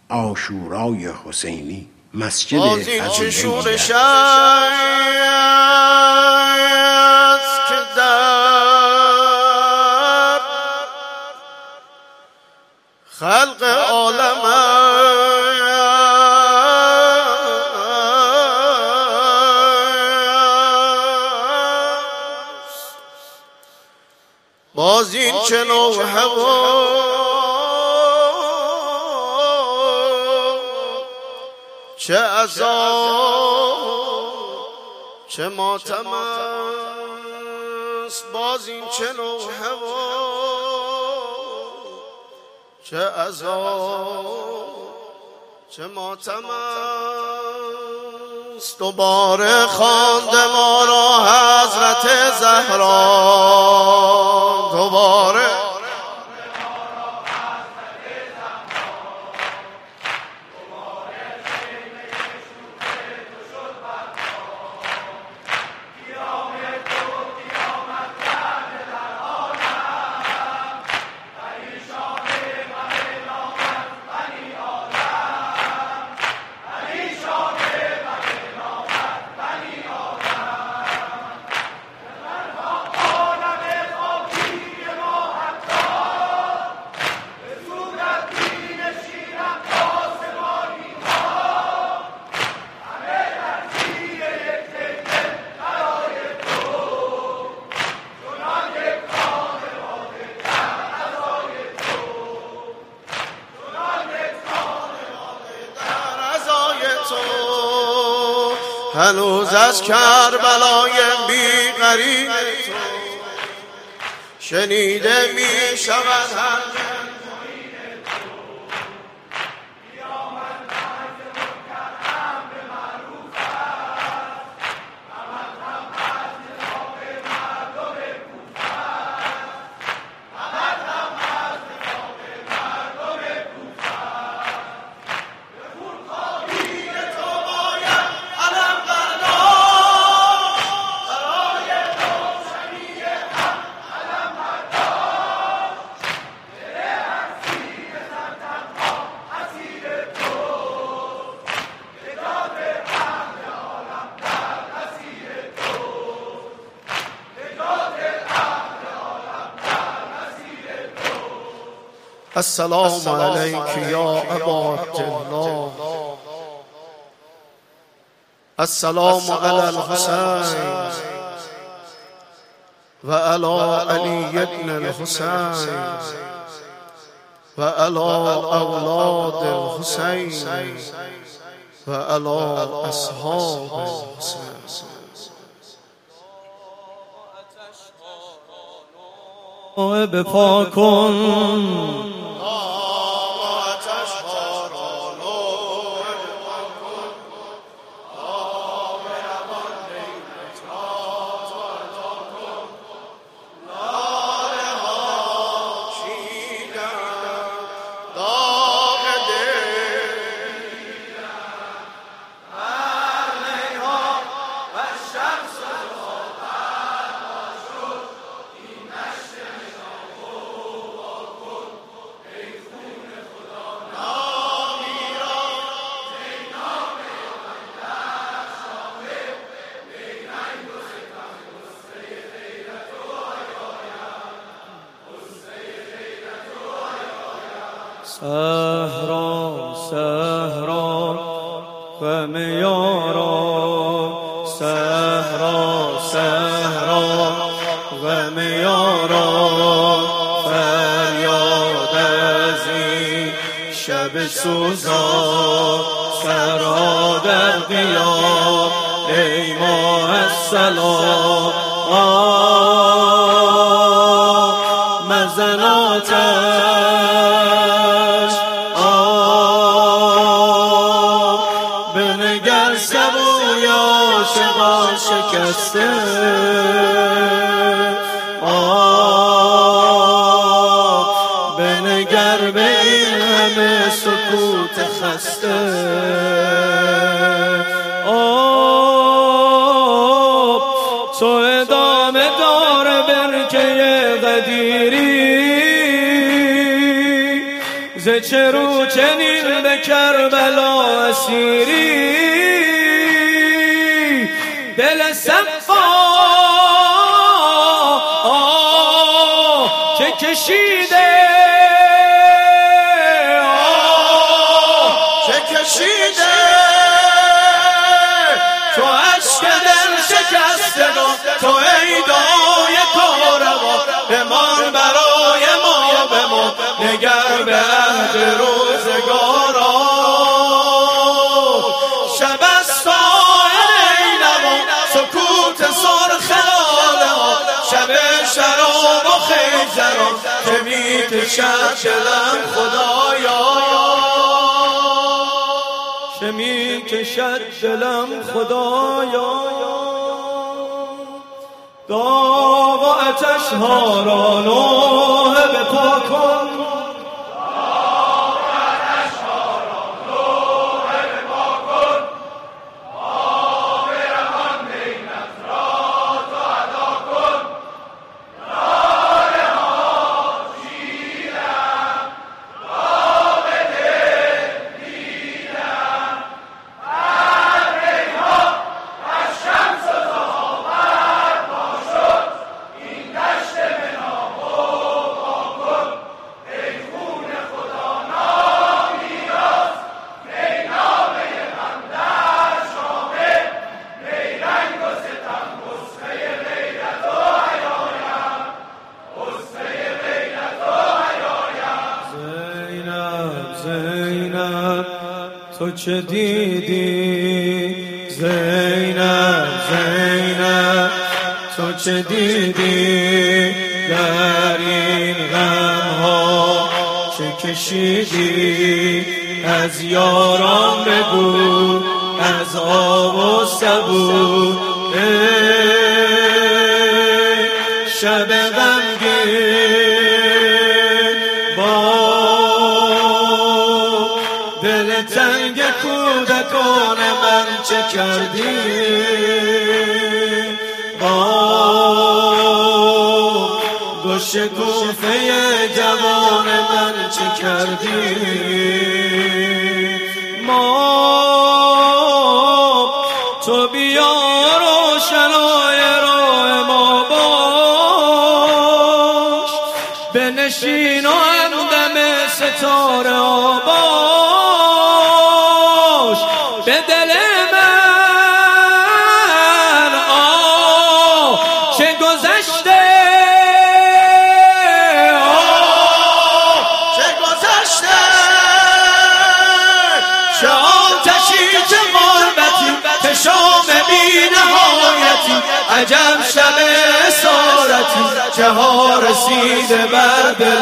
عاشورای حسینی مسجد باز این چه شورش است که در خلق عالم است. باز این چه نوع هوا چه عذاب چه ماتم است. باز این چه نوع هوا چه عذاب چه ماتم است. دوباره خوانده ما را حضرت زهرا، دوباره هنوز از کربلای بی‌قرین تو شنیده می شود هر السلام عليك يا أبا عبد الله. السلام على الحسين وعلى علي بن الحسين وعلى أولاد الحسين وعلى أصحاب الحسين. بپا کن صحرا صحرا و میارا، صحرا صحرا و میارا، فریاد از این شب سوزا سرا در قیام ای ماه السلام. مزناتش بنگر سبوی عاشقا شکسته، بنگر به این همه سکوت خسته. تو ادامه دار برکه قدیری، ز که چرو چنین به کربلا اسیری، دل صفا چه کشیده، چه کشیده تو عشق دل شکستگان، تو ایدای کاروا، بمان برای ما بمان، نگر به عهد روزگارا. شب از سایه نیلوان، سکوت سرخ لاله ها، شب شراب و خیزران که میکشد دلم خدایا، که میکشد دلم خدایا. داغ و آتش ها را نوحه بپا کن، زینب تو چه دیدی، زینب زینب تو چه دیدی، در این غم ها چه کشیدی، از یاران بگو، از آب و سبو، شب غمگین با دل تنگ کودکان من چه کردی، با شکوفه جوان من چه کردی. ما تو بیا روشنای راه ما باش، بنشین و همدم ستاره ها باش، به دل من چه گذشته، چه گذشته، چه آتشی چه غربتی، چه شام بی نهایتی، عجب شب اسارتی که ها رسیده بر دل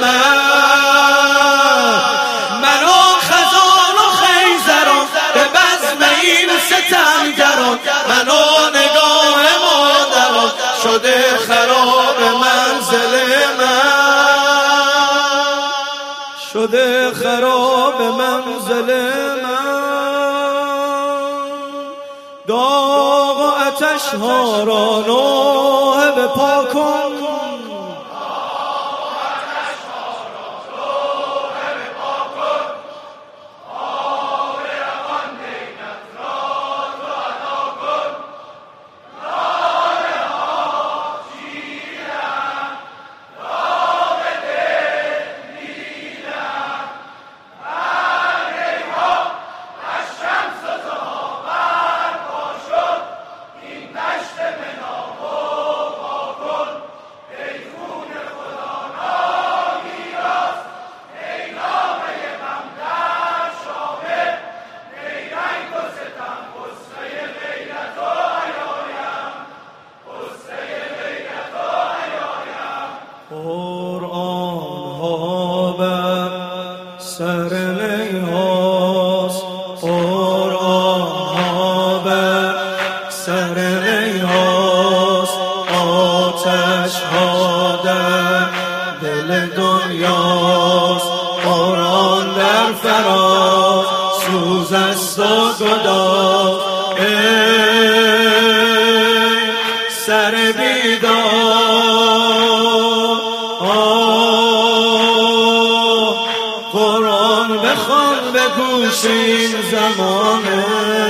من و خزان و خیزران به بزم این ستمگران، من و نگاه مادران شده خراب منزل من، شده خراب منزل من. داغ و آتش ها را نوحه بپا کن، قرآن ها بر سر نیهاست، قرآن ها بر سر نیهاست، آتش ها در دل دنیاست، قرآن در فراز سوز است و گداز، ای سر بیدار قرآن خروش این زمانه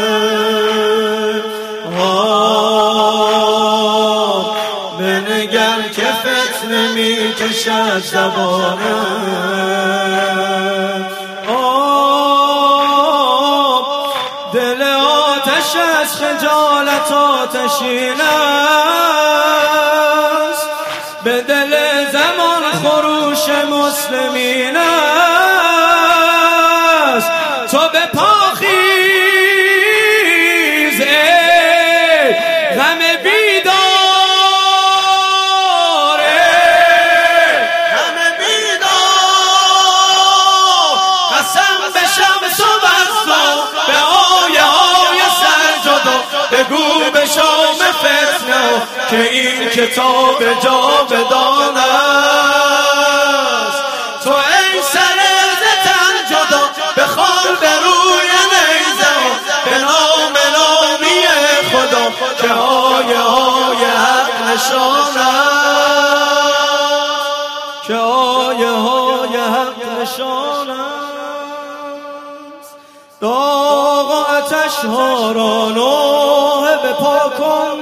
بنگر که فتنه می کشد زبانه دل آتش از خجالت آتشین است به دل زمان خروش مسلمین است تو به پا خیز ای غم بیدار غم بیدار قسم به شمس و وسطا به آیه های سجدا بگو به شام فتنه که این کتاب جاودان است تو ای سر ز تن جدا بخوان به روی نیزه به نام نامی خدا که آیه های حق نشان است که آیه های حق نشان است داغ آتش ها را نوحه بپا کن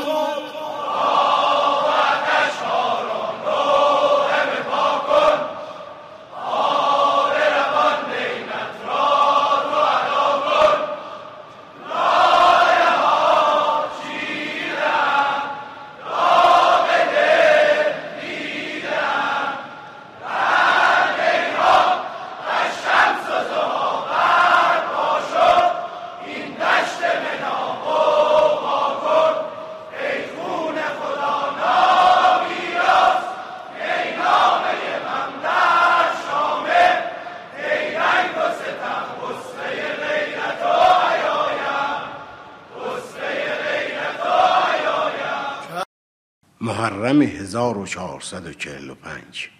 محرم 1445